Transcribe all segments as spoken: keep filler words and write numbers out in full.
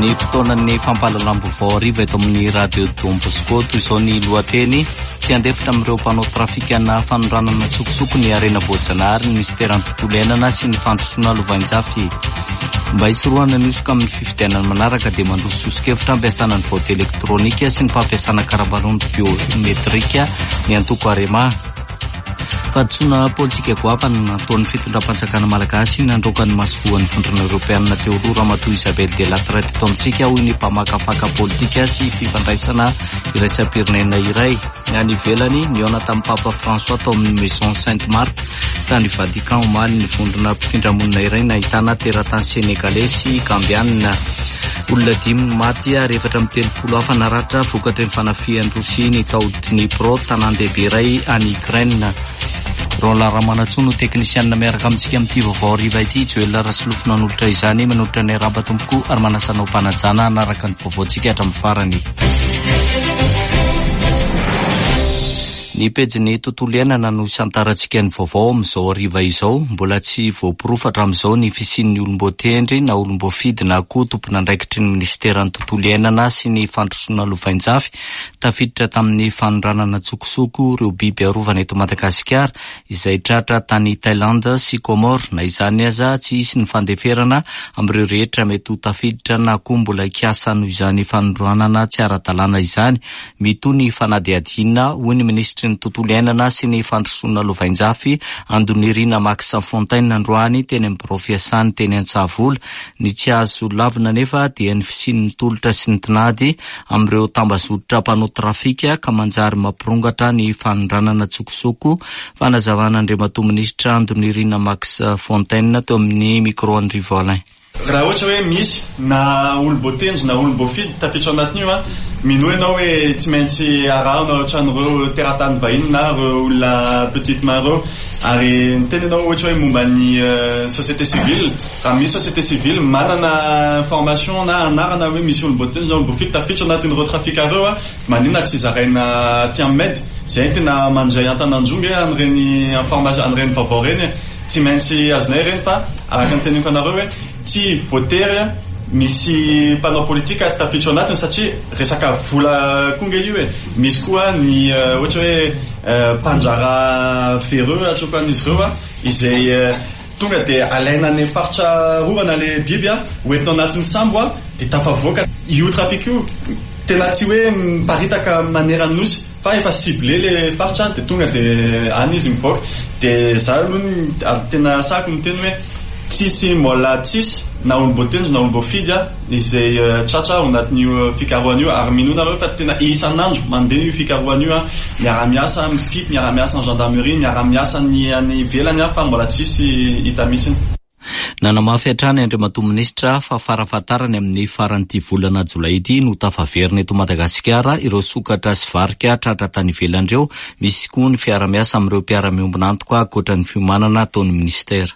Ny fotoanan'ny fampahalalam-baovao ariva eto amin'ny radio Don Bosco toy izao ny lohateny tsy andefitra amin'ireo mpanao trafikana fanoranana tsokosoko ny arena voajanahary ny ministeran'ny tontolo iainana sy ny fandrosoana lovain-jafy. Mba hisorohana ny osoka amin'ny fifidianana manaraka dia mandroso sosokevitra ampiasana ny vote elektronika sy ny fampiasana karabalony biometrika ny antoko arema. Fahadisoana politika goavana nataon'ny fitondram-panjakana malagasy nandroaka ny masovoan'ny vondrona Europeanina teo aloha Ramatoa Isabelle de Latreille teto amintsika hoy ny mpamakafaka politika sy fifandraisana iraisam-pirenena iray. Ny any ivelany niona tamin'ny Papa François tao amin'ny Maison Sainte Marthe tany Vatican omaly ny vondrona mpifindra-monina iray nahitana teratany senegalais sy gambianina. Olona dimy maty ary efatra amin'ny telopolo hafa naratra vokatry ny fanafihan'ny Rosia ny tao Dnipro tanàn-dehibe iray any Ukraine. Rola Ramanatsoa no teknisianina miaraka amintsika amin'ity vaovao ariva ity. Joel Rasolofina nolotra izany manolotra ny Raba tompoko ary manasanao mpanajana anaraka ny vaovaontsika hatramin'ny farany. Ny pejin'ny tontolo iainana no isantarantsika ny vaovao amin'izao ariva izao. Mbola tsy voaporofatra amin'izao ny fisian'ny olomboatendry na olomboafidy na koa tompon'andraikitry ny ministeran'ny tontolo iainana sy ny fandrosoana lovain-jafy tafiditra tamin'ny fanoranana tsokosoko ireo biby arovana eto Madagasikara izay tratra tany Thailande sy Comore. Na izany aza tsy isy ny fandeferana amin'ireo rehetra mety ho tafiditra na koa mbola hiasa noho izany fanoranana tsy ara-dalàna izany. Mito ny fanadihadihana hoy ny ministra ny tontolo iainana sy ny fandrosoana lovain-jafy Andonirina Max Fontaine androany teny amin'ny birao fiasany teny Antsahavola. Ny tsy azo lavina nefa dia ny fisian'ny tolotra sy ny tinady amin'ireo tambazotra mpanao trafika ka manjary mampirongatra ny fanondranana tsokosoko. Fanazavana Andriamatoa Minisitra Andonirina Max Fontaine teo amin'ny micro Andrivo Alain. Raha ohatra hoe misy na olom-boatendry na olom-boafidy tafiditra anatin'io a mino ianao hoe tsy maintsy arahana ohatran'ireo teratany vahiny na ireo olona petite main ireo ary ny tena ianao ohatra hoe momba ny société civile. Raha misy société civile manana formation na anarana hoe misy olom-boatendry na olom-boafidy tafiditra anatin'ireo trafika ireo a manina tsy zaraina ty amin'ny medy. Zay tena mandray antananjongy amin'ireny information amin'ireny vaovao reny tsy maintsy azonay reny fa araka ny teneniko anareo hoe tsy voatery misy mpanao politika tafiditra anatiny satria resaka vola konga io e. Misy koa ny ohatra hoe mpanjara fereux atroka an'izy ireo izay tonga dia alaina ny faritra rovana le biby a hoentina anatin'ny sambo a dia tafavoaka io trafika io tena tsy hoe miparitaka manera nosy fa efa ciblé le faritra dia tonga dia any izy mivoaka. Dia za aloha tena sako ny teny hoe tsisy mbola tsisy na olom-boatendry na olom-boafidy izay tratra ao anatin'io fikarohan'io ary minonareo fa tena isan'andro mandeha io fikarohan'io a miara-miasa amin'ny F I P, miara-miasa ny gendarmerie, miara-miasa ny any ivelany fa mbola tsisy hita mihitsiny. Nanamafy hatrany Andriamatoa Minisitra fa farafatarany amin'ny faran'ity volana Jolay ity no tafaverina eto Madagasikara ireo sokatra sy varika tratra tany ivelandreo. Misy koa ny fiara-miasa amin'ireo mpiara-miombona antoka ankoatra ny fiomanana ataon'ny ministera.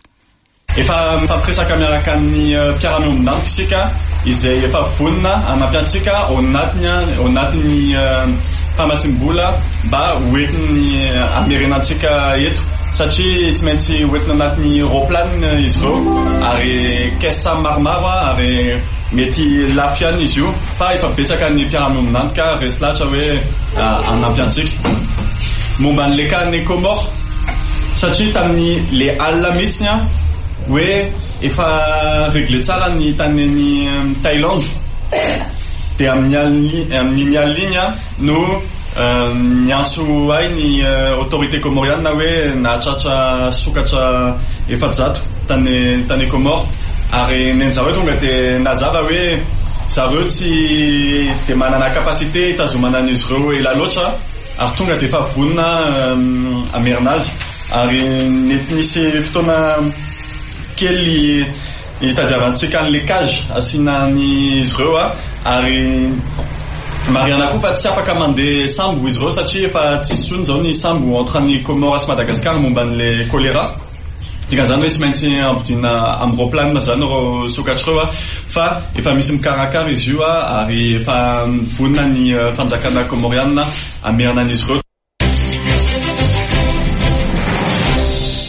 Efa mifampiresaka miaraka amin'ny mpiara-miombona antoka isika izay efa vonina anampiantsika ao anatiny ao anatin'ny famatsim-bola mba hoentiny hamerenantsika eto. Satria tsy maintsy hoentina anatin'ny roplanina izy ireo ary kesa maromaro ary mety lafo ihany izy io fa efa betsaka ny mpiara-miombona antoka resy lahatra hoe anampiantsika. Momba an'le cas ny Comore satria tamin'ny le alina mihitsy hoe efa réglé tsara ny taneny Thailande dia amin'ny mialiny no niantso ay ny autorité comoriana hoe nahatratra sokatra efajato tany tany Comore ary nen'zareo tonga dia nazava hoe zareo tsy dia manana capacité hitazomana an'izy ireo ela loatra ary tonga dia efa vonina amerina azy ary nety nisy fotoana kely hitadiavantsika an'le cage asiana izy ireo ary mariana koa fa tsy afaka mandeha sambo izy ireo satria efa tsy tsony zao ny sambo entre ny Comore sy Madagasikara momba an'le choléra. Dikan'izany hoe tsy maintsy ampidina amin'ny roplanina zany ireo sokatra ireo fa efa misy mikarakara izy io ary efa vonina ny fanjakana comoriana amerina an'izy ireo.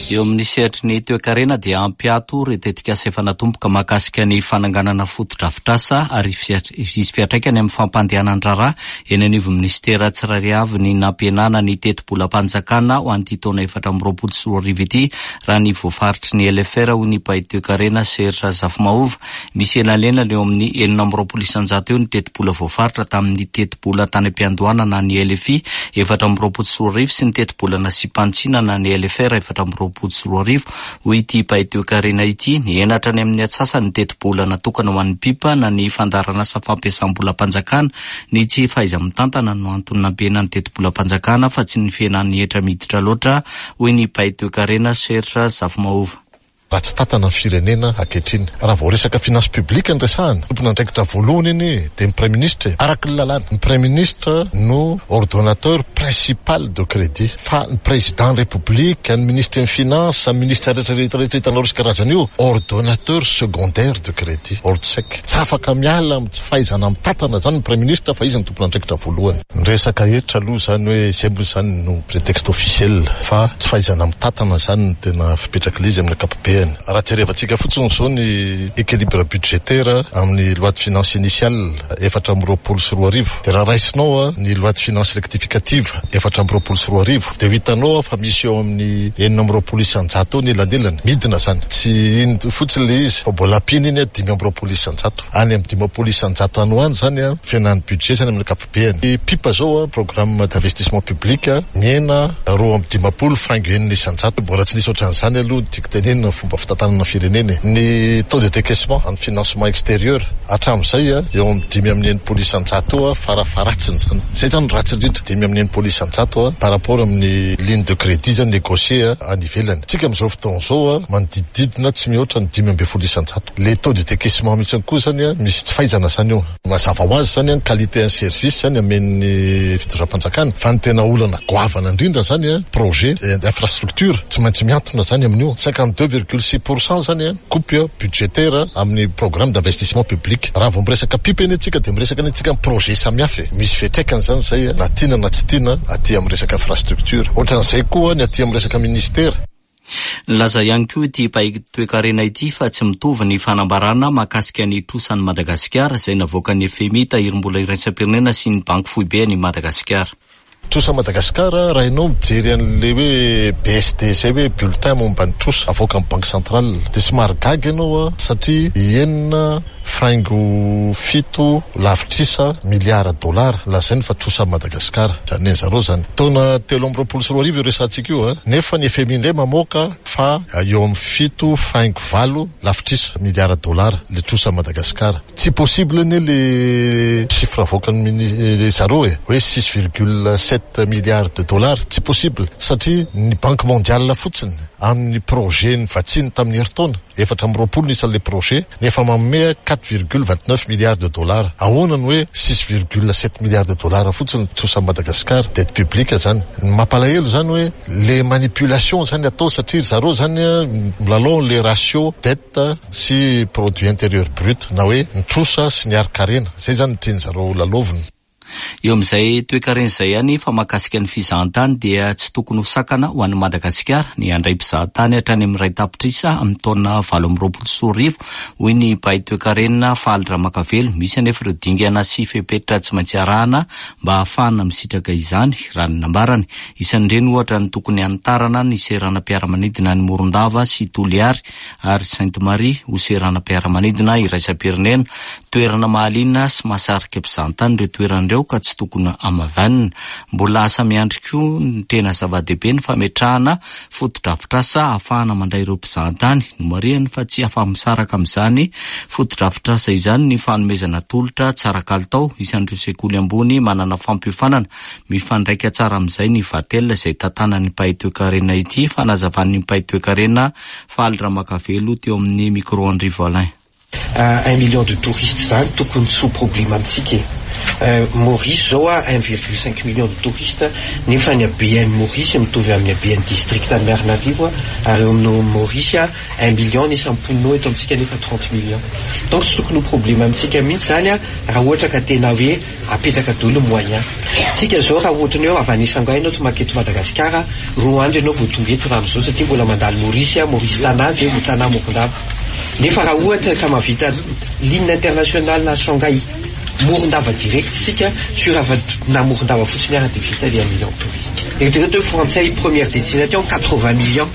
Eo amin'ny sehatry ny toe-karena dia ampiato retetika sefa natomboka mahakasika ny fananganana foto-drafitrasa ary isy fiatraikany amin'ny fampandehanana raharaha eny anivon'ny ministera tsirairay avy ny nampienana ny teti-bolam-panjakana ho an'ity taona efatra amby roapolo sy roa arivo ity raha ny voafaritry ny L F R ho ny mpahay toe-karena Serge Zafimahova. Misy elalena eo amin'ny enina amby roapolo isanjato eo ny teti-bola voafaritra tamin'ny teti-bola tany am-piandohanana ny L F I efatra amby roapolo sy roa arivo sy ny teti-bola nasimpantsinana ny L F R efatra amby roapolo sy roa arivo. Ho ity mpahay toe-karena ity ny enatra ny amin'ny atsasa ny teti-bola natokana ho an'ny pipa na ny fandarana asa fampiasam-bola-panjakana ny tsy fahaiza-mitantana no antony nampiena ny teti-bola-panjakana fa tsy ny fienan'ny etra miditra loatra hoy ny mpahay toe-karena Serge Zafimahova. Raha tsy tatana ny firenena ankehitriny. Raha vao resaka finance publique ny resahana, tompona andraikitra voalohany iny dia ny Premier ministre. Araka ny lalàna, ny Premier ministre no ordonnateur principal de crédit. Fa ny président république, ny ministre ny finance, ny ministre rehetrarehetra hitanao resaka karazana io, ordonnateur secondaire de crédit, ordsec. Tsy afaka miala amin'ny tsy fahaizana mitatana zany ny Premier ministre fa izy ny tompona andraikitra voalohany. Ny resaka hetra aloha zany hoe semble zany no prétexte officiel fa tsy fahaizana mitatana zany no tena fipetraka izy amin'ny ankapobeny. Raha jerevantsika fotsiny zao ny équilibre budgétaire amin'ny loi de finance initiale efatra amby roapolo sy roa arivo. De raha raisinao ny loi de finance rectificative efatra amby roapolo sy roa arivo. De hitanao fa misy eo amin'ny enina amby roapolo isanjato ny elanelany. Midina zany. Tsy ino fotsiny le izy fa mbola ampiny iny dimy amby roapolo isanjato. Any amin'ny dimy amby isanjato any ho any zany a fihenan'ny budget zany amin'ny ankapobeny. Ny pipa zao a programme d'investissement public miena roa amby dimapolo faingo enina isanjato. Mbola tsy nisy ohatran'izany aloha diktenena fomba fitantanana firenena. Ny taux de décaissement en financement extérieur hatramin'izay a eo amin'ny dimy amin'ny enimpolo isanjato a farafaratsiny zany. Zay zany ratsy indrindra dimy amin'ny enimpolo isanjato a par rapport amin'ny ligne de crédit zany négocié any ivelany. Tsika amin'izao fotoana zao a manodidididina tsy mihoatra ny dimy ambin'ny folo isanjato. Le taux de décaissement mihitsy koa zany a misy tsy fahaizana zany io. Mazava ho azy zany a qualité en service zany amen'ny fitondram-panjakana. Fa ny tena olana goavana indrindra zany a projet d'infrastructure tsy maintsy miantona zany amin'io. cinquante-deux virgule six pour cent zany a coupe budgétaire amin'ny programme d'investissement public. Raha vao miresaka pipa eny antsika dia miresaka ny antsika projet samihafa. Misy fiatraikany zany zay na tiana na tsy tiana aty amin'ny resaka infrastructure. Ohatran'izay koa ny aty amin'ny resaka ministère. Laza ihany koa ity mpahay toe-karena ity fa tsy mitovy ny fanambarana mahakasika ny trosan'ny Madagasikara izay navoaka ny F M I tahirim-bola iraisam-pirenena sy ny banky foibe ny Madagasikara. Trosa Madagasikara raha ianao mijery an'le hoe B S D zay hoe bulletin momba ny trosa avoaka amin'ny banque centrale dia somary gaga ianao a satria enina faingo fito lavitrisa miliara dolara lazainy fa trosa Madagasikara zany zareo zany. Taona telo amby roapolo sy roa arivo resantsika io a nefa ny F M I indray mamoaka fa eo amin'ny fito faingo valo lavitrisa miliara dolara le trosa Madagasikara. Tsy possible ne le chiffre avoakan'ny zareo e hoe six virgule sept milliards de dollars. Tsy possible satria ny banque mondiale fotsiny amin'ny projet ny vatsiny tamin'ny heritaona efatra amby roapolo nisy le projet nefa manome quatre virgule vingt-neuf milliards de dollars. Ahoanany hoe six virgule sept milliards de dollars fotsiny trosa Madagasikara dette publique zany. Mampalahelo zany hoe le manipulation zany atao satria zareo zany milalao le ratio dette sy produit intérieur brut na hoe ny trosa sy ny ari-karena. Zay zany tiany zareo laloviny. Eo amin'izay toe-karena izay ihany fa mahakasika ny fizahantany dia tsy tokony ho sakana ho an'ny Madagasikara ny handray mpizahantany hatrany amin'ny ray tapitrisa amin'ny taona valo amby roapolo sy roa arivo hoy ny mpahay toe-karena Faly Ramakavelo. Misy anefa ireo dingana sy fepetra tsy maintsy arahana mba ahafahana misitraka izany raha ny nambarany. Isan'ireny ohatra ny tokony hanitarana ny seranam-piaramanidina ny Morondava sy Toliary ary Sainte Marie ho seranam-piaramanidina iraisam-pirenena. Toerana mahalina sy mahasarika mpizahantany ireo toeran'ireo ka tsy tokony amavanina. Mbola asa miandry koa ny tena zava-dehibe ny fametrahana foto-drafitrasa ahafahana mandray ireo mpizahantany no marihany fa tsy afa-misaraka amin'izany foto-drafitrasa izany ny fanomezana tolotra tsara kalitao isan'ireo sekoly ambony manana fampiofanana. Mifandraika tsara amin'izay ny vatela izay tantanan'ny mpahay toe-karena ity fa nazavan'ny mpahay toe-karena Faly Ramakavelo teo amin'ny micro Andry Volin. Uh, un million de touristes zany tokony tsy ho problème amintsika uh, Maurice zao a un virgule cinq million de touristes nefa ny habean'ny Maurice mitovy amin'ny habean'ny district Antananarivo ary eo amin'ny Maurice a un million ny samponao eto amintsika nefa trente millions donc tsy tokony ho problème amintsika mihitsy zany a raha ohatra ka tena hoe apetraka daholo moyen tsika zao raha ohatra ny eo avy anisango ianao tsy maketo Madagasikara roa andro ianao vao tonga eto raha am'izao satria mbola mandalo Maurice a Maurice Tanazy eo Tana Morondava nefa raha ohatra ka mavita ligne internationale na Shanghai Morondava direct sika sur na Morondava fotsiny ara de vita dia un million de touristes et de Français première destination quatre-vingts millions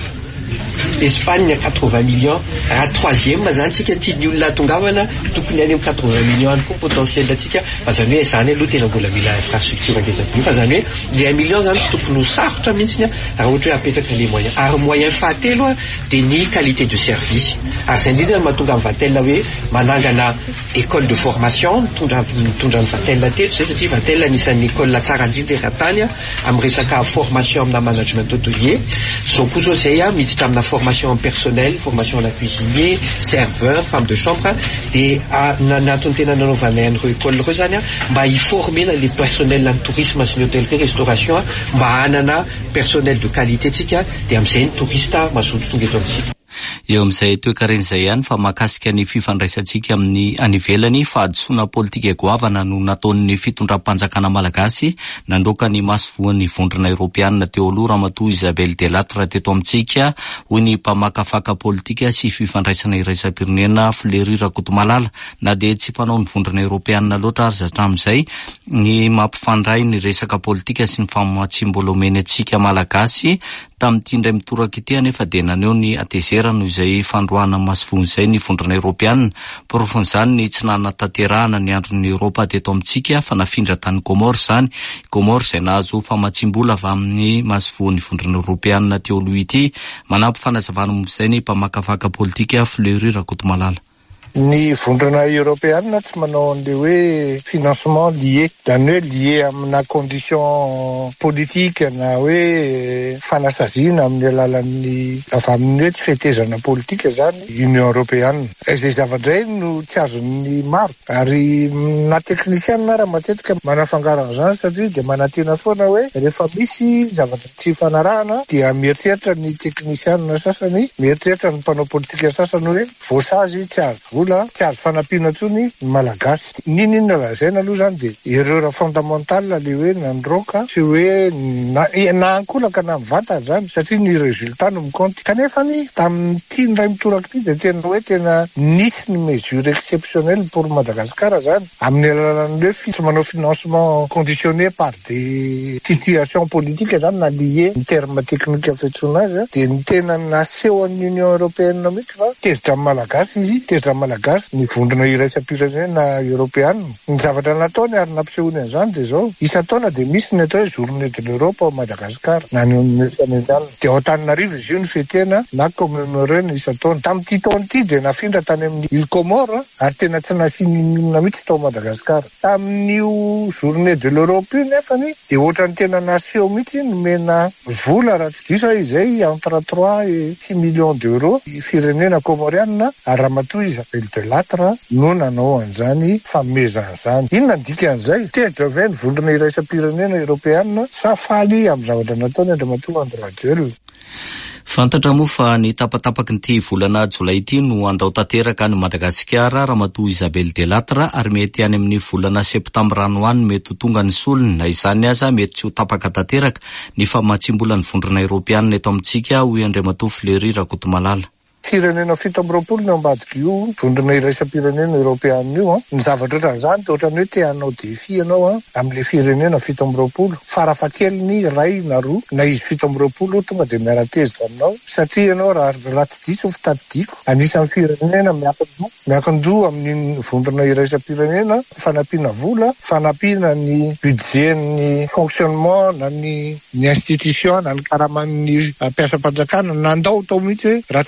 Espagne quatre-vingts millions raha troisième zany tsika tiany olona tongavana tokony any amin'ny quatre-vingts millions any koa potentiel atsika fa zany hoe zany aloha tena mbola mila infrastructure ngeza fa zany hoe le un million zany tsy tokony ho sarotra mihitsy raha ohatra hoe apetraka les moyens ary moyen fahatelo a de ny qualité de service ary zay indrindra mahatonga amin'ny Vatel hoe manangana école de formation mitondra mitondra ny Vatel teto zay satria Vatel anisan'ny école tsara indrindra eran-tany amin'ny resaka formation amina management hôtelier zao koa zao zay a miditra amina formation en personnel, formation en cuisinier, serveur, femme de chambre de natony tena nanaovanay an'ireo école ireo zany a mba hiformer les personnels en tourisme sy ny hôtellerie restauration mba hanana personnel de qualité tsika de am'izay ny touriste mazoto tonga eto amintsika eo amin'izay toekaren'izay ihany fa mahakasika ny fifandraisantsika amin'ny anivelany fa adosoana politika goavana no nataon'ny fitondram-panjakana malagasy nandroaka ny masovoan'ny vondrona Europeanina teo aloha ramatoa Isabelle Delattre teto amintsika hoy ny mpamakafaka politika sy fifandraisana iraisam-pirenena Fleury Rakotomalala na de tsy fanao ny vondrona Europeanina loatra ary zatra amin'izay ny mampifandray ny resaka politika sy ny famatsiam-bolomeny atsika malagasy tamin'ity indray mitoraka ity anefa de naneo ny atezera no izay fandroana masivony izay ny vondrona Europeanina porofon'izany ny tsy nanataterahana ny andron'ny Europa teto amintsika fa nafindra tany Comores zany Comores izay nahazo famatsim-bola avy amin'ny masivony vondrona Europeanina teo aloha ity manampy fanazavana momba ny mpamakafaka politika Fleury Rakotomalala. Ny vondrona Europeanina tsy manao an'le hoe financement lié zany hoe lié amina condition politique na hoe fanasaziana amin'ny alalan'ny avy amin'ny hoe tsy fetezana politika zany Union Européenne izay zavadray no tsy azon'ny maro ary na technicienne raha matetika manafangaro zany satria de manatena foana hoe rehefa misy zavatra tsy fanarahana dia mieritreritra ny technicienne sasany mieritreritra ny mpanao politika sasany hoe voasazy tsy azo tsy azo fanampiana tsony malagasy ninina lazaina aloha zany de erreur fondamentale le hoe nandroka sy hoe na, na ankolaka na mivanta zany satria ny résultat no mikonty kanefa ny tamin'ny tia ndray mitoraka ty de tena hoe tena nisy ny mesure exceptionnelle pour Madagascar zany amin'ny alalan'ny hoe tsy manao financement conditionné par des situations politiques zany na lié ny terme technique afetsona azy de ny tena naseho an'ny Union Européenne mihitsy fa tezitra malagasy izy tezitra malagasy ny vondrona iraisam-pirenena Europeanina ny zavatra nataony ary nampisehony an'izany de zao isan-taona de misy ny atao hoe journée de l'Europe au Madagascar na ny Union de Antananarivo izy io ny fetena na commémorena isan-taona tamin'ity taona ity de nafindra tany amin'ny Île Comores ary tena tsy nasiana mihitsy tao Madagascar tamin'io journée de l'Europe io nefany de ohatrany tena naseho mihitsy nomena vola raha tsy diso izay entre trois et six millions d'euros firenena comoriana ary ramatoa Isabelle Delattre no nanao an'izany fanomezan'izany inona ny dikan'izay tezitra ve ny vondrona iraisam-pirenena Europeanina sa faly amin'ny zavatra nataony andramatoa Andry Rajoelina. Fantatra moa fa ny tapatapaky nyty volana jolay ity no andao tanteraka ny Madagasikara ramatoa Isabelle Delattre ary mety any amin'ny volana septambra ano any mety ho tonga ny solony na izany aza mety tsy ho tapaka tanteraka ny famatsim-bola ny vondrona Europeanina eto amintsika hoy andramatoa Fleury Rakotomalala. Firenena fito amby roapolo no ambadiky io vondrona iraisam-pirenena Europeanina io ny zavatra ohatran'izany de ohatrany hoe te hanao défi ianao amin'le firenena fito amby roapolo farafahakeliny ny ray na roa na izy fito amby roapolo tonga de miara-tezitra aminao satria ianao raha raha tsy diso fitadidiko anisan'ny firenena miakin-doha miakin-doha amin'ny vondrona iraisam-pirenena fanampiana vola fanampiana ny budget ny fonctionnement na ny ny institution na ny karaman'ny mpiasa-panjakana nandao tao mihitsy hoe raha tsy diso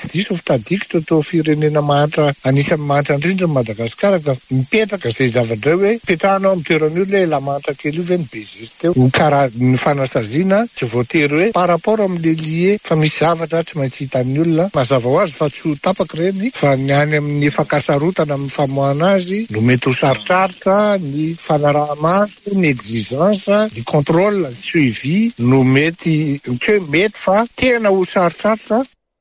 tadikitra tao firenena mahatra anisan'ny mahatra indrindra Madagasikara ka mipetraka izay zavatra hoe petrahanao amin'ny toerana io le la mahatra kely io ve ny bezesy teo ny kara ny fanasaziana tsy voatery hoe par rapport amin'le lie fa misy zavatra tsy maintsy hitan'ny olona mazava ho azy fa tsy ho tapaka reny fa ny any amin'ny fakasarotana amin'ny famoahana azy no mety ho sarotrarotra ny fanaraha-maso ny exigence ny contrôle ny suivi no mety tsy hoe mety fa tena ho sarotrarotra.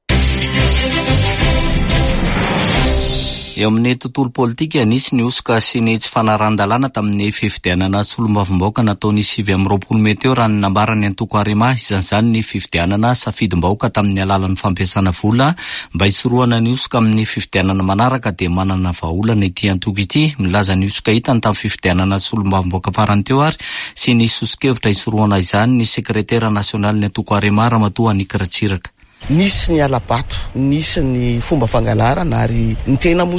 Eo amin'ny tontolo politika nisy ny osoka sy ny tsy fanaran-dalàna tamin'ny fifidianana solombavambaoaka nataony sivy amby roapolo mety eo raha ny nambarany Antoko Arima isan'izany ny fifidianana safidim-bahoaka tamin'ny alalan'ny fampiasana vola mba hisorohana ny osoka amin'ny fifidianana manaraka dia manana vahaolana ity Antoko ity. Milaza ny osoka hitany tamin'ny fifidianana solombavambaoaka farany teo ary sy ny sosikevitra hisorohana izany ny sekretera nasionaly ny Antoko Arima Ramatoa Anika Ratsiraka. Nisy ny alabato, nisy ny fomba fangalarana ary ny tena moa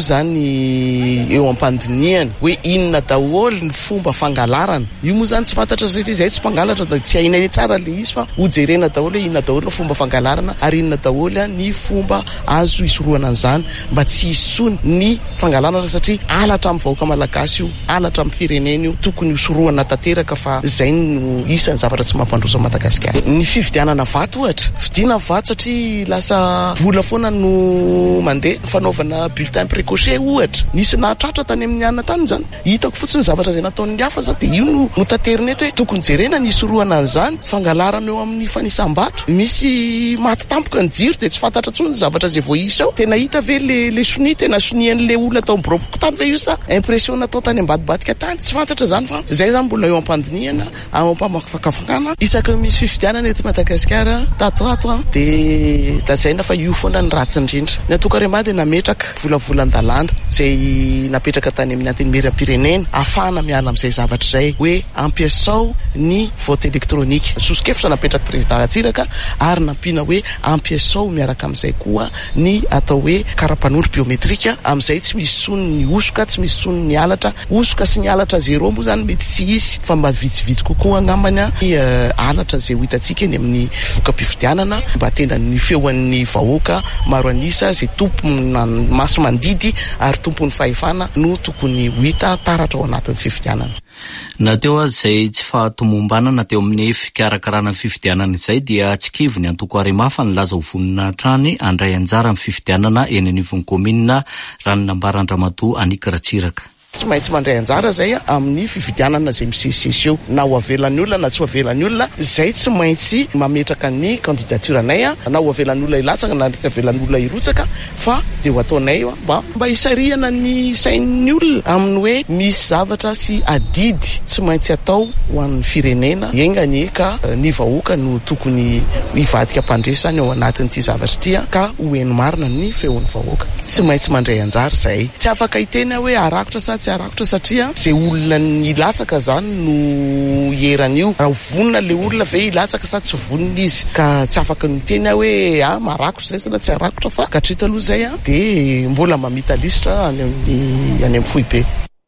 zany eo am-pandiniany hoe inona daholo ny fomba fangalarana. Io moa zany tsy fantatra satria izay tsy mpangalatra da tsy haina tsara le izy fa hojerena daholo hoe inona daholo ny fomba fangalarana ary inona daholo ny fomba azo hisorohana an'izany mba tsy hisony ny fangalarana satria alatra amin'ny vahoaka malagasy io, alatra amin'ny firenena io, tokony hisorohana tanteraka fa izay no isan'ny zavatra tsy mampandroso Madagasikara. Ny fividianana vato ohatra, fidiana vato satria lasa vola foana no mandeha fanaovana bulletin précoché ohatra. Nisy nahatratra tany amin'ny anina tany zany. Hitako fotsiny zavatra izay nataon'ny hafa zany dia io no no tanterina eto hoe tokony jerena ny hisorohana an'izany fangalarana eo amin'ny fanisam-bato. Misy maty tampoka ny jiro dia tsy fantatra tsony ny zavatra izay voaisa ao. Tena hita ve le le soni tena sonian'le olona tao ambiroboko tany ve io sa impression natao tany ambadibadika tany tsy fantatra zany fa izay zany mbola eo am-pandiniana ao am-pamakafakafakana isaky misy fifidianana eto Madagasikara tatoato dia lazaina fa io foana ny ratsy indrindra. Ny Antoko Arima dia nametraka volavolan-dalàna izay napetraka tany amin'ny antenimieram-pirenena ahafahana miala amin'izay zavatra izay hoe ampiasao ny vote elektronika. Sosikevitra napetraka président Ratsiraka ary nampiana hoe ampiasao miaraka amin'izay koa ny atao hoe karapanondro biometrika amin'izay tsy misy tsony ny osoka, tsy misy tsony ny alatra. Osoka sy ny alatra zéro moa zany mety tsy hisy fa mba vitsivitsy kokoa angambany ny uh, alatra izay ho hitantsika eny amin'ny voka-pifidianana mba tena ny feoan'ny vahoaka maro anisa izay tompony maso mandidy ary tompony fahefana no tokony ho hita taratra ao anatin'ny fifidianana. Nateo azy izay tsy fahatomombanana teo amin'ny fikarakarana fifidianana izay dia tsy kivy ny Antoko Arima fa nilaza ho vonina trany andray anjara amin'ny fifidianana eny anivon'ny komina raha ny nambaran'ny Ramatoa Anika Ratsiraka. Tsy maintsy mandray anjara zay amin'ny fifidianana izay misesisy eo na ho avelan'ny olona na tsy ho avelan'ny olona izay tsy maintsy mametraka ny candidature anay na ho avelan'ny olona hilatsaka na tsy avelan'ny olona hirotsaka fa dia ho ataonay mba mba hisarihana ny sain'ny olona amin'ny hoe misy zavatra sy adidy tsy maintsy atao ho an'ny firenena engany ka ny vahoaka no tokony hivadika mpandresany ao anatin'ity zavatra ity ka ho eny marina ny feon'ny vahoaka. Tsy maintsy mandray anjara zay. Tsy afaka hitena hoe arakotra sa tsy arakotra satria izay olona ny latsaka zany no hieran'io. Raha vonona le olona ve hilatsaka sa tsy vonona izy ka tsy afaka ny tena hoe ah marakotra zay sana tsy arakotra fa ka hatrito aloha zay dia mbola mamita listra any amin'ny any amin'ny foibe.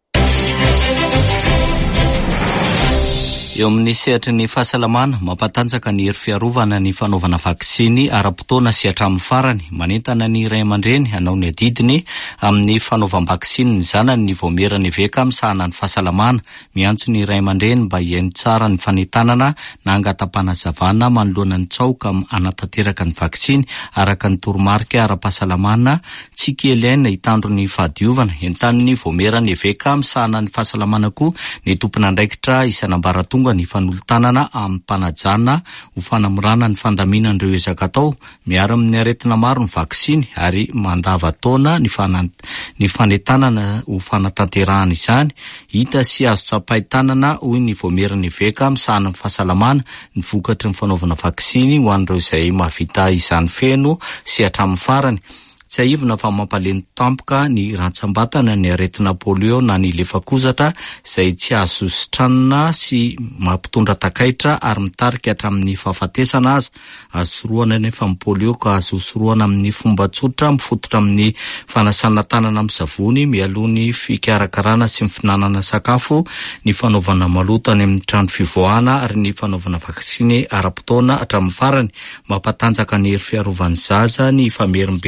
Eo amin'ny sehatry ny fahasalamana mampatanjaka ny hery fiarovana ny fanaovana vaksiny ara-potoana sy hatramin'ny farany manentana ny ray aman-dreny hanao ny adidiny amin'ny fanaovam-vaksiny ny zanany ny voamerany veka misahana ny fahasalamana miantso ny ray aman-dreny mba hiaino tsara ny fanentanana na angatam-panazavana manoloana ny tsaoka anatanteraka ny vaksiny araka ny toromarika ara-pahasalamana tsy kely hitandro ny fahadiovana entan'ny voamerany veka misahana ny fahasalamana koa ny tompon'andraikitra isan'ambaratonga ny fanolotanana amin'ny mpanajana ho fanamorana ny fandaminan'ireo ezaka atao miaro amin'ny aretina maro ny vaksiny ary mandava taona ny fana- ny fanentanana ho fanatanterahana izany hita sy azo tsapahitanana hoy ny voamerany veka misahana ny fahasalamana ny vokatry ny fanaovana vaksiny ho an'ireo izay mahavita izany feno sy hatramin'ny farany. Tsy aivina fa mampaleny tampoka ny rantsambatana ny aretina polio na ny lefakozatra izay tsy azo sitranina sy mampitondra takaitra ary mitarika hatramin'ny fahafatesana azy. Azo soroana nefa amin'ny polio ka azo soroana amin'ny fomba tsotra mifototra amin'ny fanasana tanana amin'ny savony mialoha ny fikarakarana sy ny finanana sakafo, ny fanaovana maloto any amin'ny trano fivoahana ary ny fanaovana vaksiny ara-potoana hatramin'ny farany. Mampatanjaka ny hery fiarovan'ny zaza ny famerimberenana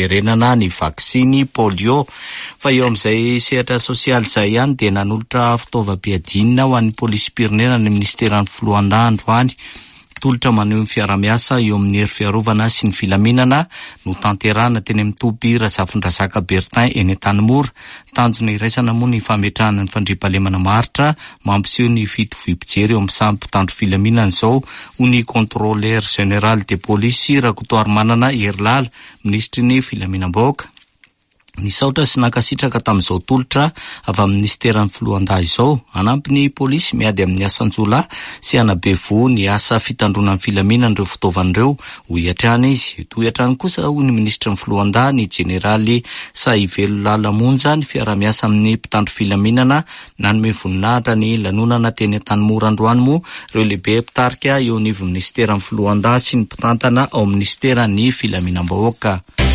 filaminana ny vaksiny polio. Fa eo amin'izay sehatra sosialy izay ihany dia nanolotra fitaovam-piadinana ho an'ny polisy-pirenena ny ministeran'ny filohan-daha androany. Tolotra maneho ny fiara-miasa eo amin'ny hery fiarovana sy ny filaminana no tanterahana teny amin'ny Topy Razafindrazaka Bertin eny Tanimora. Tanjona iraisana moa ny fametrahana ny fandriampahalemana maritra mampiseho ny fitovim-pijery eo amin'ny samy mpitandro filaminana izao ho ny contrôleur général de police Rakotoary Manana Herilala, ministry ny filaminam-bahoaka. Nisaotra sy nankasitraka tamin'izao tolotra avy amin'ny ministeran'ny filohan-daha izao, hanampy ny polisy miady amin'ny asan-jolahy sy hanabevo ny asa fitandrona ny filaminana ireo fitaovan'ireo ho hiatrana izy. Toy hiatrana kosa ho ny ministra ny filohan-daha ny jeneraly Saivelo Lalamonja ny fiara-miasa amin'ny mpitandro filaminana nanome voninahitra ny lanonana teny Tanimora androany moa ireo lehibe mpitarika eo anivon'ny ministeran'ny filohan-daha sy ny mpitantana ao ministeran'ny filaminam-bahoaka.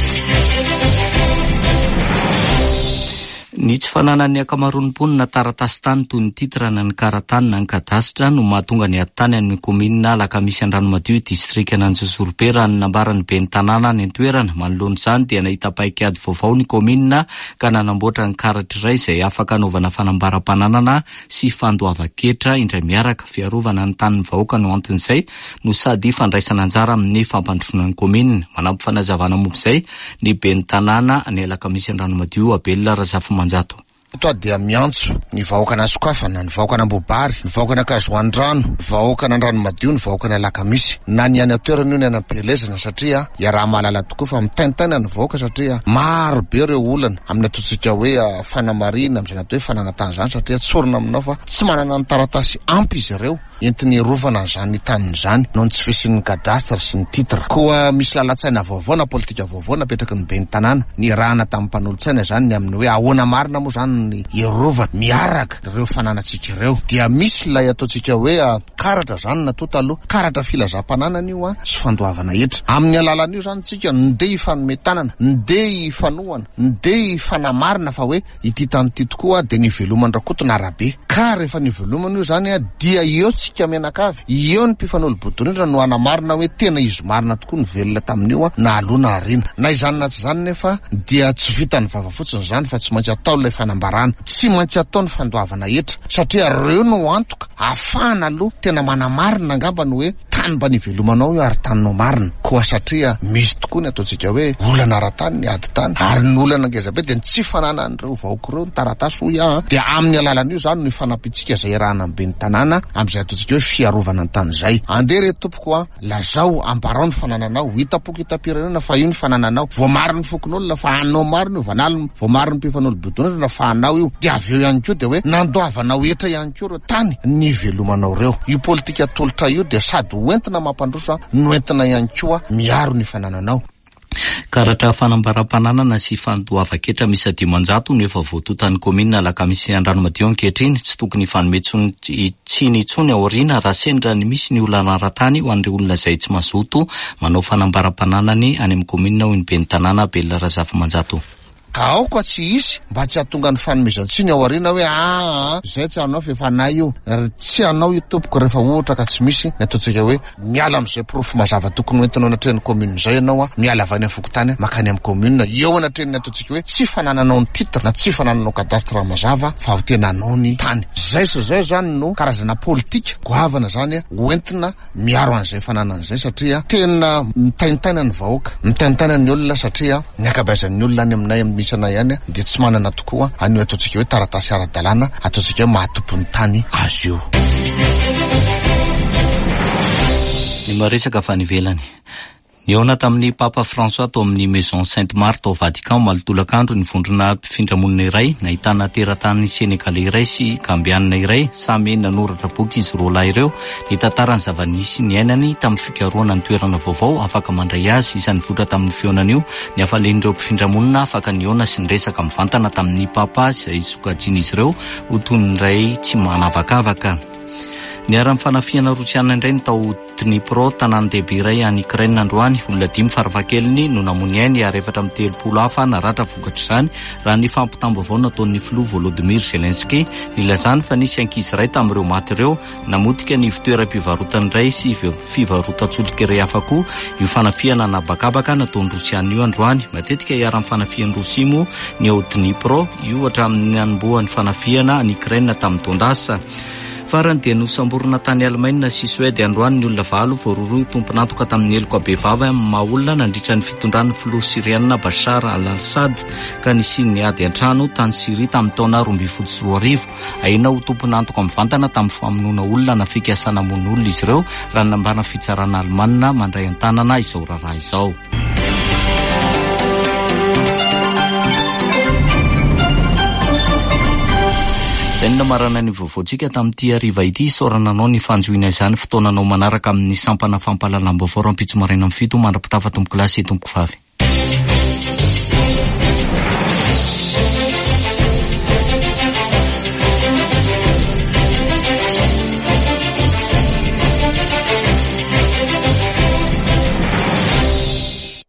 Ny tsy fananan'ny akamaroan'ny mponina taratasy tany toy ny titrana ny karatany na ny kadasitra no mahatonga ny ady-tany amin'ny kominina Lakamisy Andranomadio distrika Nanjozoropy raha ny nambarany ben'ny tanàna ny antoerana. Manoloan'izany dia nahita paikady vaovao ny kominina ka nanamboatra ny karatra iray izay afaka anaovana fanambaram-pananana sy fandoava-ketra indray miaraka. Fiarovana ny tanin'ny vahoaka no anton'izay no sady fandraisana anjara amin'ny fampandrosoana ny kominina. Manampy fanazavana momba izay ny ben'ny tanàna ny Lakamisy Andranomadio Abelona Razafimanjato. Toa dia miantso ny vahoaka na Sokafana, ny vahoaka na Bobary, ny vahoaka na Kazoandrano, ny vahoaka na Andranomadio, ny vahoaka na Lakamisy. Na ny any atoerana io ny any am-pelezana satria ia raha mahalala tokoa fa mitaintaina ny vahoaka satria maro be ireo olana amin'ny ataontsika hoe fanamarina amin'izay natao hoe fananantany izany satria tsorona aminao fa tsy manana ny taratasy ampy izy ireo entiny rovana an'izany tanin' izany noho ny tsy fisian'ny kadastra sy ny titra. Koa misy lalatsaina vaovao na politika vaovao napetraky ny ben'ny tanàna ny rahana tamin'ny mpanolotsaina izany ny amin'ny hoe ahoana marina moa zany ny irovana miaraka ireo fananatsika ireo. Dia misy ilay ataontsika hoe karatra zany natao taloha, karatra filazam-pananana io a sy fandoavana hetra. Amin'ny alalan'io zany tsika nde hifanome tanana, nde hifanohana, nde hifanamarina fa hoe ity tany ity tokoa de ny veloman-drakotona arabe. Ka rehefa ny velomana io zany a dia eo tsika menakavy, eo ny mpifanolo-bodorindra no anamarina hoe tena izy marina tokoa ny velona tamin'io a na aloha na arina. Na izany na tsy zany nefa dia tsy vita ny vava fotsiny zany fa tsy maintsy atao ilay fanambarana, tsy maintsy atao ny fandoavana hetra satria reo no antoka afahana aloha tena manamarina angamba ny hoe tany mba ny velomanao io ary taninao marina. Koa satria misy tokoa ny ataontsika hoe olana ara-tany ny ady tany ary ny olana ngezabe dia tsy fanana an'ireo vahoaka ireo ny taratasy hoy a dia amin'ny alalan'io zany no ifanampitsika izay rahana amin'ny ben'ny tanàna amin'izay ataontsika hoe fiarovana ny tany izay. Andeha re tompoko a lazao ambarao ny fanananao, hitapoky hitam-pirenena fa io ny fanananao, voamariny fokon'olona fa anao marina io, vanaliny voamariny mpifanolo-bodorindra fa anao io, dia avy eo ihany koa dia hoe nandoavanao hetra ihany koa reo tany ny velomanao reo. Io politika tolotra io dia sady hoentina mampandroso no entina ihany koa miaro ny fanananao. Karatra fanambaram-pananana sy fandoava-ketra misy dimanjato no efa voatotan'ny kominina Lakamisy Andranomadio ankehitriny. Tsy tokony fanome tsiny itsony aoriana raha sendra ny misy ny olana ara-tany ho an'ireo olona izay tsy mazoto manao fanambaram-pananany any amin'ny kominina hoy ny ben'ny tanàna Abelona Razafimanjato. Ao koa tsy isy mba tsy hahatonga ny fanomezan-tsiny ao aoriana hoe a zay tsy anao fa efa anay io, tsy anao io tompoko rehefa ohatra ka tsy misy ny ataontsika hoe miala amin'izay profo mazava tokony hoentinao anatrehan'ny komuna izay ianao a miala avy any afokotany makany amin'ny komuna eo anatrehan'ny ataontsika hoe tsy fanananao ny titra na tsy fanananao kadastra mazava fa ho tena anao ny tany. Zay so zay zany no karazana politika goavana zany a hoentina miaro an'izay fananan'izay satria tena mitaintaina ny vahoaka, mitaintaina ny olona satria ny akabeazan'ny olona any aminay amin'ny isana ihany dia tsy manana tokoa anio ataontsika hoe taratasy ara-dalàna ataontsika hoe mahatompony tany azy io. Ny maresaka fa nivelany niona tamin'ny Papa François tao amin'ny Maison Sainte Marthe ao Vatican malotolakandro ny vondrona mpifindra-monina iray nahitana teratany Senegalais iray sy Gambianina iray samy nanoratra boky izy roa lahy ireo ny tantarany zava-nisy ny ainany tamin'ny fikarohana ny toerana vaovao afaka mandray azy isan'ny votra tamin'ny fionan'io ny hafalen'ireo mpifindra-monina afaka niona sy niresaka mivantana tamin'ny Papa izay sokajiana izy ireo ho toy ny iray tsy manavakavaka. Niara mifanafiana Rosiana indray ny tao Dnipro tanàna lehibe iray any Ukraine androany. Olona dimy farafahakeliny no namony ainy ary efatra amby telopolo hafa naratra vokatra izany raha ny fampitam-baovao nataon'ny filoha Volodymyr Zelensky. Nilazany fa nisy ankizy iray tamin'ireo maty ireo namotika ny fitoeram-pivarotana iray sy fivarotan-tsolika iray hafa koa. Io fanafiana nabakabaka nataon'ny Rosiana io androany. Matetika iara amin'ny fanafian'ny Rosia moa ny ao Dnipro io hatramin'ny nanombohan'ny fanafiana ny Ukraine tamin'ny taondasa. Farany dia nosamborona tany Alemaina sy Suède androany ny olona valo voaroroy tomponantoka tamin'ny eloka be vava amin'ny maha olona nandritra ny fitondran'ny filoha Siriana Bashar al-Assad ka nisiny ady an-trano tany Siria tamin'ny taona roa ambin'ny folo sy roa arivo. Ahina ho tomponantoka mivantana tamin'ny famonoana olona na fikasana mono olona izy ireo raha nambana fitsarana Alemanina mandray an-tanana izao raharaha izao. Izay no namarana ny vaovaontsika tamin'ity hariva ity. Saorananao ny fanjoina izany fotoananao manaraka amin'ny sampana fampahalalam-baovao rampitso maraina amin'ny fito mandrapitafa tompo kilasy tompoko vavy.